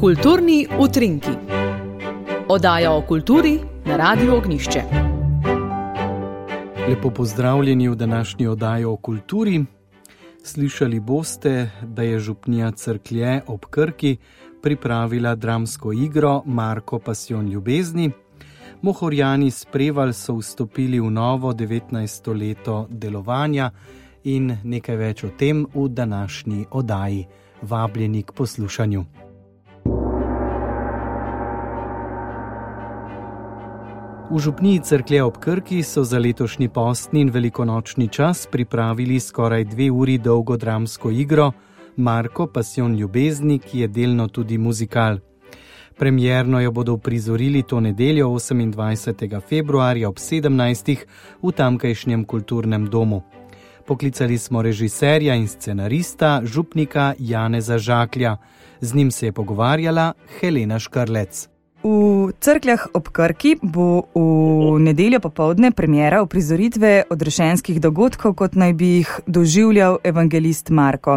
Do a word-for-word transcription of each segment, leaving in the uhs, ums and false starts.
Kulturni utrinki. Oddaja o kulturi na Radiu Ognjišče. Lepo pozdravljeni v današnji oddaji o kulturi. Slišali boste, da je župnija Cerklje ob Krki pripravila dramsko igro Marko, pasijon ljubezni. Mohorjani s Prevalj so vstopili v novo devetnajsto leto delovanja in nekaj več o tem v današnji oddaji. Vabljeni k poslušanju. V župniji Cerklje ob Krki so za letošnji postni in velikonočni čas pripravili skoraj dve uri dolgo dramsko igro Marko, pasijon ljubezni, ki je delno tudi muzikal. Premierno jo bodo uprizorili to nedeljo osemindvajsetega februarja ob sedemnajstih v tamkajšnjem kulturnem domu. Poklicali smo režiserja in scenarista, župnika Janeza Žaklja. Z njim se je pogovarjala Helena Škarlec. V Cerkljah ob Krki bo v nedeljo popoldne premiera uprizoritve odrešenskih dogodkov, kot naj bi jih doživljal evangelist Marko.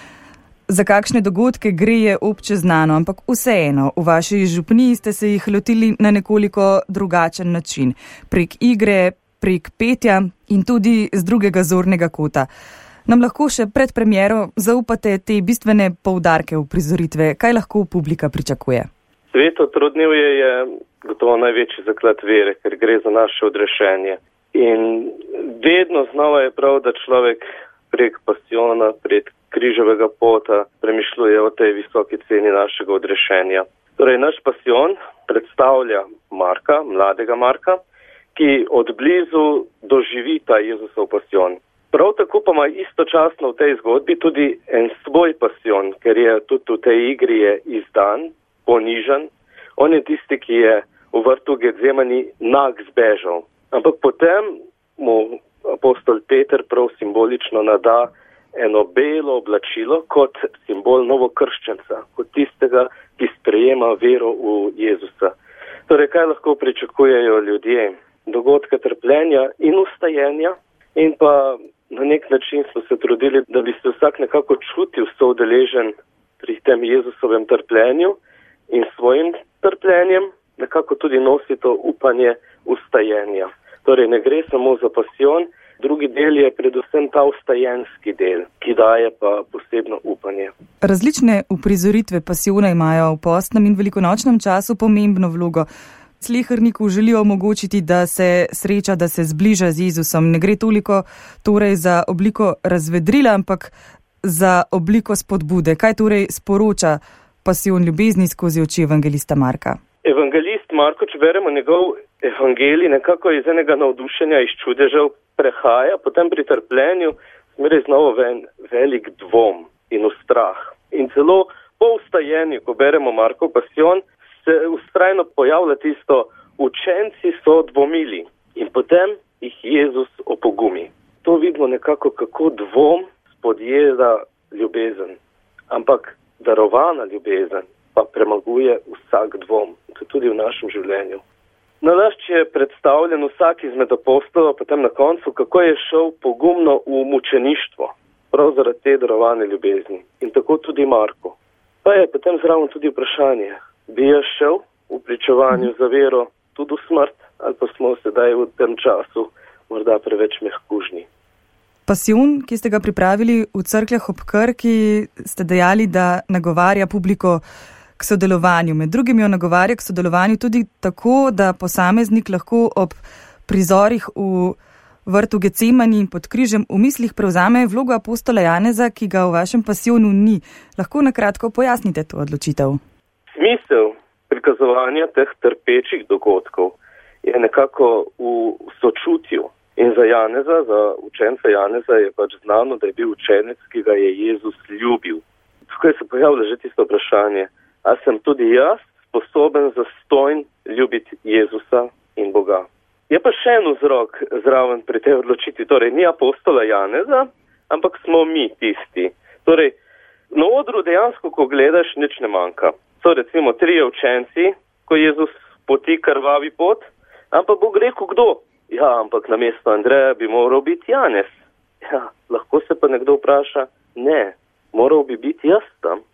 Za kakšne dogodke gre je obče znano, ampak vseeno, v vaši župniji ste se jih lotili na nekoliko drugačen način. Prek igre, prek petja in tudi z drugega zornega kota. Nam lahko še pred premiero zaupate te bistvene poudarke uprizoritve? Kaj lahko publika pričakuje? Sveto trudnevje je gotovo največji zaklad vere, ker gre za naše odrešenje. In vedno znova je prav, da človek prek pasijona, prek križevega pota premišljuje o tej visoki ceni našega odrešenja. Torej, naš pasijon predstavlja Marka, mladega Marka, ki od blizu doživi ta Jezusov pasijon. Prav tako pa ima istočasno v tej zgodbi tudi en svoj pasijon, ker je tudi v tej igri je izdan, ponižan. On je tisti, ki je v vrtu Getsemani nag zbežal. Ampak potem mu apostol Peter prav simbolično nada eno belo oblačilo kot simbol novokrščenca, kot tistega, ki sprejema vero v Jezusa. Torej, kaj lahko pričakujejo ljudje? Dogodke trpljenja in ustajenja in pa na nek način smo se trudili, da bi se vsak nekako čutil soudeležen pri tem Jezusovem trpljenju in svojim trpljenjem nekako tudi nosi to upanje ustajenja. Torej, ne gre samo za pasijon, drugi del je predvsem ta ustajenski del, ki daje pa posebno upanje. Različne uprizoritve pasijona imajo v postnem in velikonočnem času pomembno vlogo. Sleherniku želijo omogočiti, da se sreča, da se zbliža z Jezusom. Ne gre toliko torej za obliko razvedrila, ampak za obliko spodbude. Kaj torej sporoča pasijon ljubezni skozi oči evangelista Marka? Evangelist Marko, če beremo njegov evangelij, nekako iz enega navdušenja, iz čudežev prehaja, potem pri trpljenju smeri znova ven velik dvom in strah. In celo po ustajenju, ko beremo Markov pasijon, se vztrajno pojavlja tisto, učenci so dvomili in potem jih Jezus opogumi. To vidimo nekako, kako dvom spodjeda ljubezen. Ampak darovana ljubezen pa premaguje vsak dvom, tudi v našem življenju. Nalašč je predstavljen vsak izmed apostolov, potem na koncu, kako je šel pogumno v mučeništvo, prav zaradi te darovane ljubezni. In tako tudi Marko. Pa je potem zraven tudi vprašanje, bi jaz šel v pričevanju za vero tudi v smrt, ali pa smo sedaj v tem času morda preveč mehkužni. Pasijon, ki ste ga pripravili v Cerkljah ob Krki, ste dejali, da nagovarja publiko k sodelovanju. Med drugim jo nagovarja k sodelovanju tudi tako, da posameznik lahko ob prizorih v vrtu Getsemani in pod križem v mislih prevzame vlogo apostola Janeza, ki ga v vašem pasijonu ni. Lahko na kratko pojasnite to odločitev? Smisel prikazovanja teh trpečih dogodkov je nekako v sočutju. In za Janeza, za učenca Janeza je pač znano, da je bil učenec, ki ga je Jezus ljubil. Tukaj se pojavlja že tisto vprašanje, a sem tudi jaz sposoben zastojn ljubiti Jezusa in Boga. Je pa še en vzrok zraven pri tej odločitvi, torej ni apostola Janeza, ampak smo mi tisti. Torej, na odru dejansko, ko gledaš, nič ne manjka. So recimo trije učenci, ko Jezus poti krvavi pot, ampak Bog rekel, kdo? Ja, ampak namesto Andreja bi moral biti Janez. Ja, lahko se pa nekdo vpraša, ne, moral bi biti jaz tam.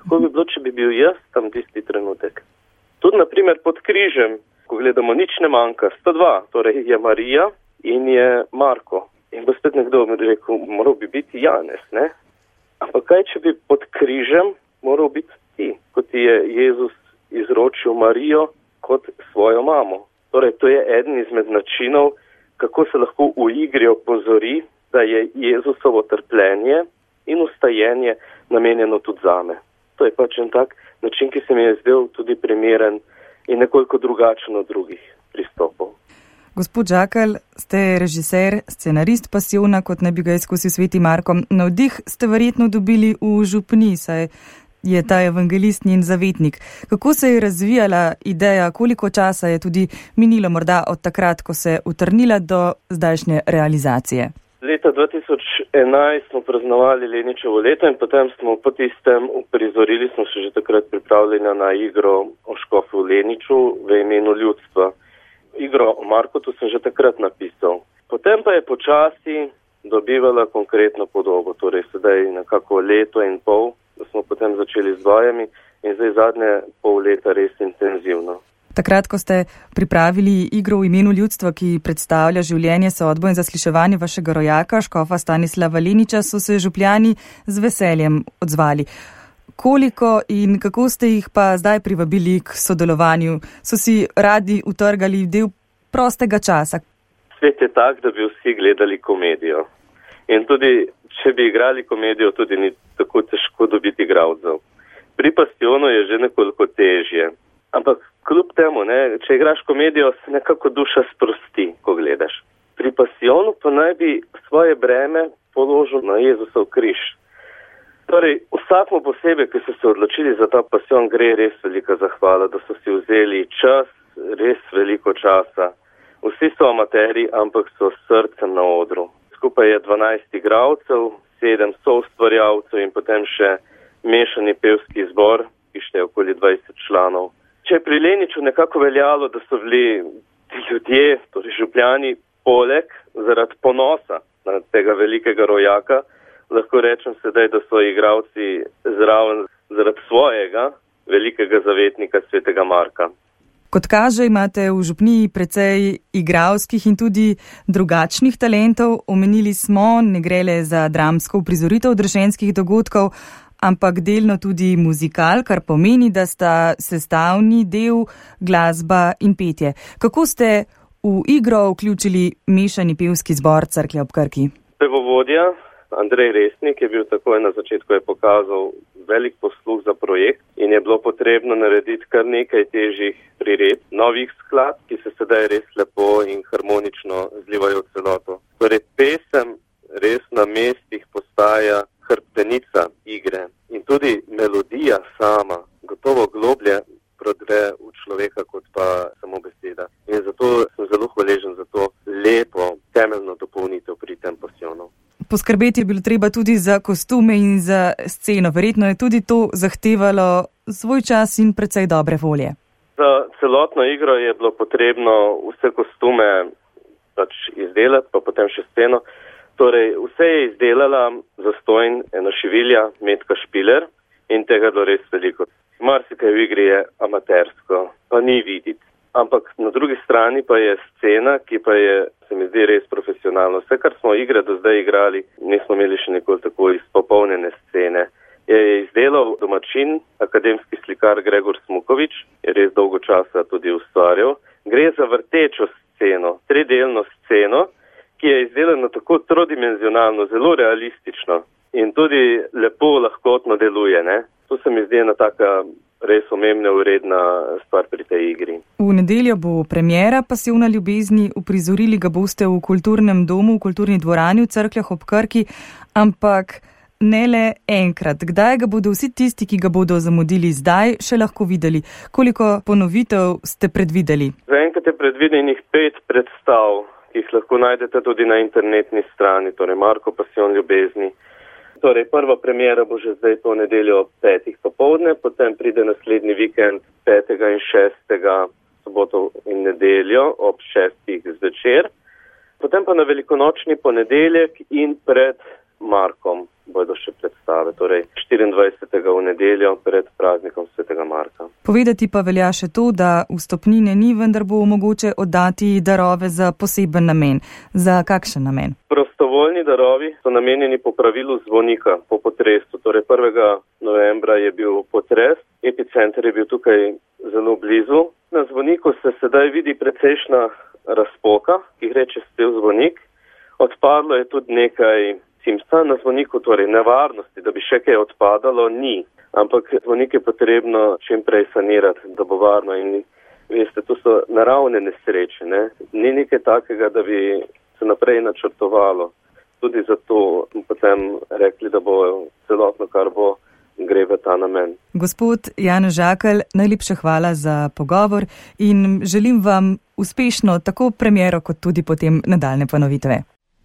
kako bi bilo, če bi bil jaz tam tisti trenutek. Tudi, na primer, pod križem, ko gledamo, nič ne manjka, sta dva, torej je Marija in je Marko. In bo spet nekdo rekel, moral bi biti Janez, ne? Ampak kaj, če bi pod križem moral biti ti, kot ti je Jezus izročil Marijo kot svojo mamo. Torej, to je eden izmed načinov, kako se lahko v igri opozori, da je Jezusovo trpljenje in ustajenje namenjeno tudi zame. To je pač en tak način, ki se mi je zdel tudi primeren in nekoliko drugačen od drugih pristopov. Gospod Žakelj, ste režiser, scenarist Pasijona, kot ne bi ga izkusil sveti Marko. Navdih ste verjetno dobili v župni, saj je ta evangelist njen zavetnik. Kako se je razvijala ideja, koliko časa je tudi minilo morda od takrat, ko se je utrnila do zdajšnje realizacije? Leta dva tisoč enajst smo praznovali Leničevo leto in potem smo po tistem uprizorili, smo se že takrat pripravljali na igro o škofu Leniču v imenu ljudstva. Igro o Markotu sem že takrat napisal. Potem pa je počasi dobivala konkretno podobo, torej sedaj nekako leto in pol, da smo potem začeli z vajami in zdaj zadnje pol leta res intenzivno. Takrat, ko ste pripravili igro v imenu ljudstva, ki predstavlja življenje, sodbo in zasliševanje vašega rojaka, škofa Stanislava Leniča, so se župljani z veseljem odzvali. Koliko in kako ste jih pa zdaj privabili k sodelovanju? So si radi utrgali del prostega časa? Svet je tak, da bi vsi gledali komedijo. In tudi, če bi igrali komedijo, tudi ni tako težko dobiti igralcev. Pri Pasijonu je že nekoliko težje. Ampak kljub temu, ne, če igraš komedijo, se nekako duša sprosti, ko gledaš. Pri Pasijonu pa naj bi svoje breme položil na Jezusov križ. Torej, vsakmu posebej, ki so se odločili za ta pasijon, gre res velika zahvala, da so si vzeli čas, res veliko časa. Vsi so amateri, ampak so s srcem na odru. Skupaj je dvanajst igralcev, sedem soustvarjalcev in potem še mešani pevski zbor, ki šteje okoli dvajset članov. Če je pri Leniču nekako veljalo, da so bili ti ljudje, torej župljani, poleg zaradi ponosa na tega velikega rojaka, lahko rečem sedaj, da so igralci zraven zaradi svojega velikega zavetnika svetega Marka. Kot kaže, imate v župniji precej igralskih in tudi drugačnih talentov. Omenili smo, ne gre le za dramsko uprizoritev odrešenskih dogodkov, ampak delno tudi muzikal, kar pomeni, da sta sestavni del glasba in petje. Kako ste v igro vključili mešani pevski zbor Cerklje ob Krki? Pevovodja Andrej Resnik je bil takoj na začetku, je pokazal velik posluh za projekt in je bilo potrebno narediti kar nekaj težjih priredb, novih skladb, ki se sedaj res lepo in harmonično zlivajo v celoto. Torej pesem res na mestih postaja hrbtenica igre in tudi melodija sama gotovo globlje prodre v človeka kot pa samo beseda. In zato sem zelo hvaležen za to lepo temeljno dopolnitev pri tem pasijonu. Poskrbeti je bilo treba tudi za kostume in za sceno. Verjetno je tudi to zahtevalo svoj čas in precej dobre volje. Za celotno igro je bilo potrebno vse kostume pač izdelati, pa potem še sceno. Torej, vse je izdelala zastojn ena šivilja, Metka Špiler, in tega je bilo res veliko. Marsikaj v igri je amatersko, pa ni videti. Ampak na drugi strani pa je scena, ki pa je, se mi zdi, res profesionalno. Vse, kar smo igre do zdaj igrali, nismo imeli še nikoli tako izpopolnjene scene. Je izdelal domačin, akademski slikar Gregor Smukovič, je res dolgo časa tudi ustvarjal. Gre za vrtečo sceno, tridelno sceno, ki je izdelano tako trodimenzionalno, zelo realistično in tudi lepo, lahkotno deluje, ne? To se mi zdi ena taka res omembna, uredna stvar pri tej igri. V nedeljo bo premiera Pasijona ljubezni, uprizorili ga boste v kulturnem domu, v kulturni dvorani v Cerkljah ob Krki, ampak ne le enkrat. Kdaj ga bodo vsi tisti, ki ga bodo zamudili zdaj, še lahko videli? Koliko ponovitev ste predvideli? Zaenkrat je predvidenih pet predstav, ki jih lahko najdete tudi na internetni strani, torej Marko Pasijon ljubezni. Torej, prva premiera bo že zdaj to nedeljo ob petih popoldne, potem pride naslednji vikend petega in šestega soboto in nedeljo ob šestih zvečer. Potem pa na velikonočni ponedeljek in pred Markom bodo še predstavljeni. razstave, torej štiriindvajsetega v nedeljo pred praznikom svetega Marka. Povedati pa velja še to, da vstopnine ni, vendar bo mogoče oddati darove za poseben namen. Za kakšen namen? Prostovoljni darovi so namenjeni po pravilu zvonika po potresu. Torej prvega novembra je bil potres, epicenter je bil tukaj zelo blizu. Na zvoniku se sedaj vidi precejšna razpoka, ki gre čez cel zvonik. Odpadlo je tudi nekaj simsa na zvoniku, torej nevarnosti, da bi še kaj odpadalo, ni. Ampak zvonik je potrebno čim prej sanirati, da bo varno. In veste, to so naravne nesreče, ne? Ni nekaj takega, da bi se naprej načrtovalo. Tudi zato smo potem rekli, da bo celotno, kar bo, gre v ta namen. Gospod Janez Žakelj, najlepša hvala za pogovor in želim vam uspešno tako premiero, kot tudi potem nadaljne ponovitve.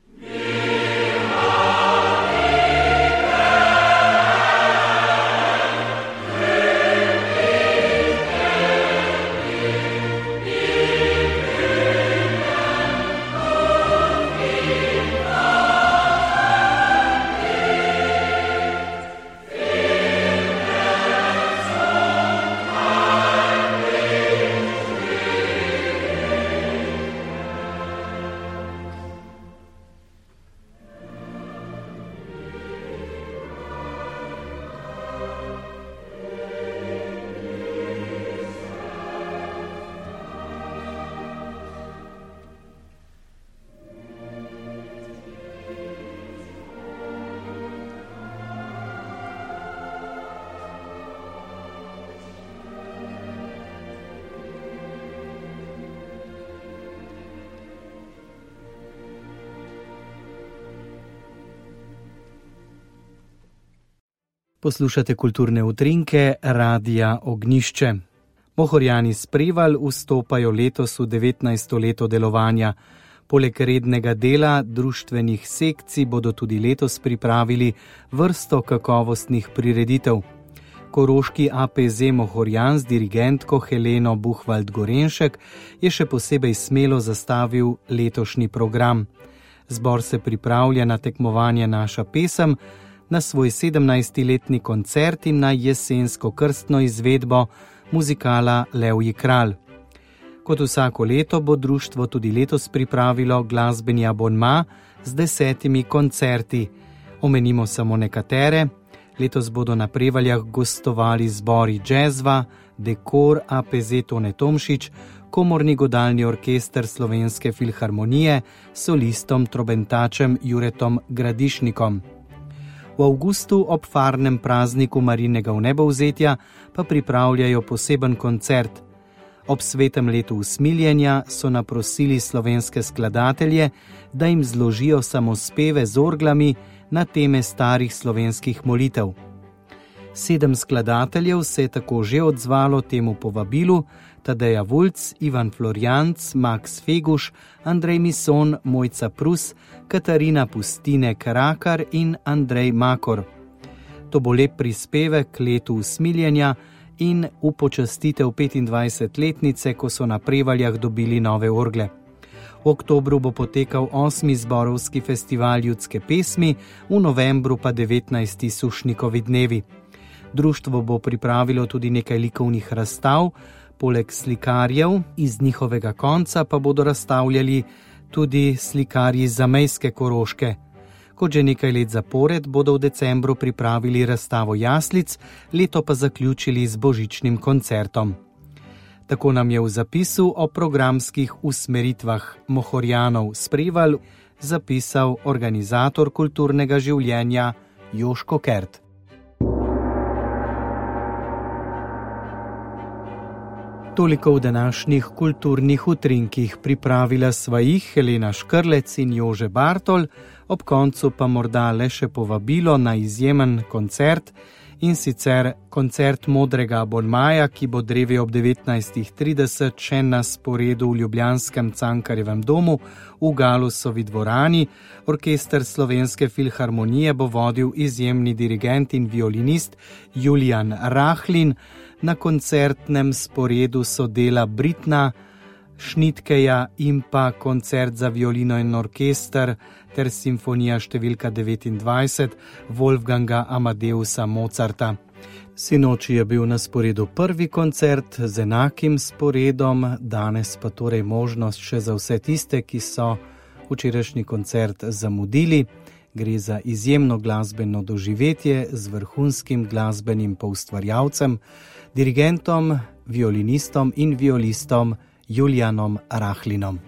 Poslušate kulturne utrinke Radia Ognjišče. Mohorjani s Prevalj vstopajo letos v devetnajsto leto delovanja. Poleg rednega dela društvenih sekcij bodo tudi letos pripravili vrsto kakovostnih prireditev. Koroški A P Z Mohorjan z dirigentko Heleno Buchwald-Gorenšek je še posebej smelo zastavil letošnji program. Zbor se pripravlja na tekmovanje Naša pesem, na svoj sedemnajsti letni koncert in na jesensko krstno izvedbo muzikala Levji kralj. Kot vsako leto bo društvo tudi letos pripravilo glasbeni abonma z desetimi koncerti. Omenimo samo nekatere. Letos bodo na Prevaljah gostovali zbori Džezva, Dekor, A P Z Tone Tomšič, Komorni godalni orkester Slovenske filharmonije s solistom trobentačem Juretom Gradišnikom. V avgustu ob farnem prazniku Marijinega vnebovzetja pa pripravljajo poseben koncert. Ob svetem letu usmiljenja so naprosili slovenske skladatelje, da jim zložijo samospeve z orglami na teme starih slovenskih molitev. Sedem skladateljev se je tako že odzvalo temu povabilu: Tadeja Vulc, Ivan Florjanc, Max Feguš, Andrej Mison, Mojca Prus, Katarina Pustine Karakar in Andrej Makor. To bo lep prispevek letu usmiljenja in upočastitev petindvajsetletnice, ko so na Prevaljah dobili nove orgle. V oktobru bo potekal osmi zborovski festival ljudske pesmi, v novembru pa devetnajsti Sušnikovi dnevi. Društvo bo pripravilo tudi nekaj likovnih razstav, poleg slikarjev iz njihovega konca pa bodo razstavljali tudi slikarji zamejske Koroške. Kot že nekaj let zapored bodo v decembru pripravili razstavo jaslic, leto pa zaključili z božičnim koncertom. Tako nam je v zapisu o programskih usmeritvah Mohorjanov s Prevalj zapisal organizator kulturnega življenja Joško Kert. Toliko v današnjih kulturnih utrinkih. Pripravila sva jih Helena Škrlec in Jože Bartol, ob koncu pa morda le še povabilo na izjemen koncert, in sicer koncert Modrega abonmaja, ki bo drevi ob devetnajstih trideset še na sporedu v ljubljanskem Cankarjevem domu v Galusovi dvorani. Orkester Slovenske filharmonije bo vodil izjemni dirigent in violinist Julijan Rahlin. Na koncertnem sporedu so dela Britna, Šnitkeja in pa koncert za violino in orkester ter simfonija številka devetindvajset Wolfganga Amadeusa Mozarta. Sinoči je bil na sporedu prvi koncert z enakim sporedom, danes pa torej možnost še za vse tiste, ki so včerajšnji koncert zamudili. Gre za izjemno glasbeno doživetje z vrhunskim glasbenim poustvarjalcem, dirigentom, violinistom in violistom Julianom Rahlinom.